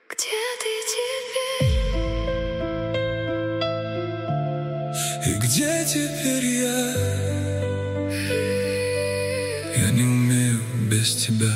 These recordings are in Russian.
Где ты теперь? И где теперь я? Я не умею без тебя.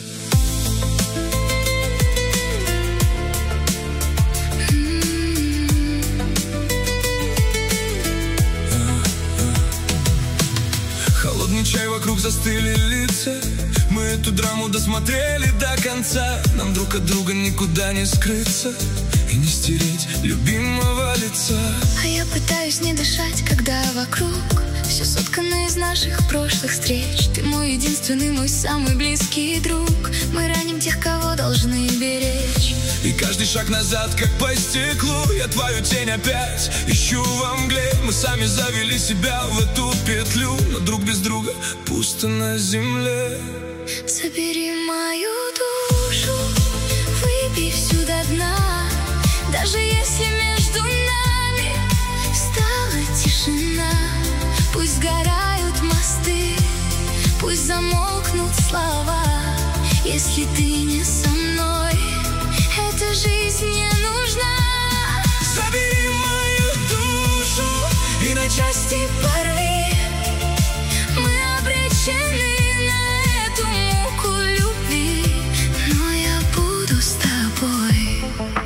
Холодный чай, вокруг застыли лица. Мы эту драму досмотрели до конца. Нам друг от друга никуда не скрыться и не стереть любимого лица. А я пытаюсь не дышать, когда вокруг все соткано из наших прошлых встреч. Ты мой единственный, мой самый близкий друг. Мы раним тех, кого должны беречь. И каждый шаг назад, как по стеклу, я твою тень опять ищу во мгле. Мы сами завели себя в эту петлю, но друг без друга пусто на земле. Забери мою душу, выпей всю до дна. Даже если между нами стала тишина, пусть сгорают мосты, пусть замолкнут слова. Если ты не со мной, эта жизнь не нужна. Забери мою душу и на части порви. Мы обречены на эту муку любви, но я буду с тобой.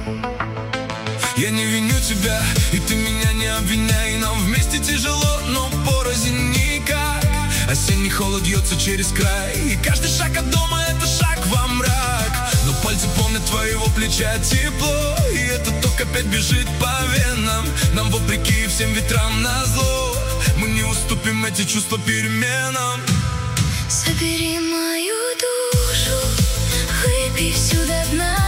Я не виню тебя, и ты меня не обвиняй. Нам вместе тяжело, но порознь никак. Осенний холод льется через край, и каждый шаг от дома — это шаг во мрак. Но пальцы помнят твоего плеча тепло, и этот ток опять бежит по венам. Нам вопреки всем ветрам назло, мы не уступим эти чувства переменам. Забери мою душу, выпей всю до дна.